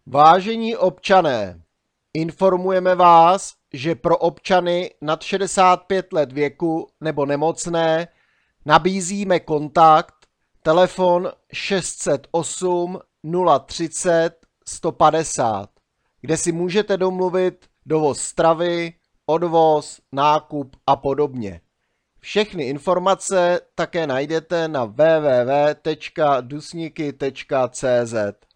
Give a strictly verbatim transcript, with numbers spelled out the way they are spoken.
Vážení občané, informujeme vás, že pro občany nad šedesát pět let věku nebo nemocné nabízíme kontakt telefon šest set osm nula třicet sto padesát, kde si můžete domluvit dovoz stravy, odvoz, nákup a podobně. Všechny informace také najdete na w w w tečka dusniky tečka c z.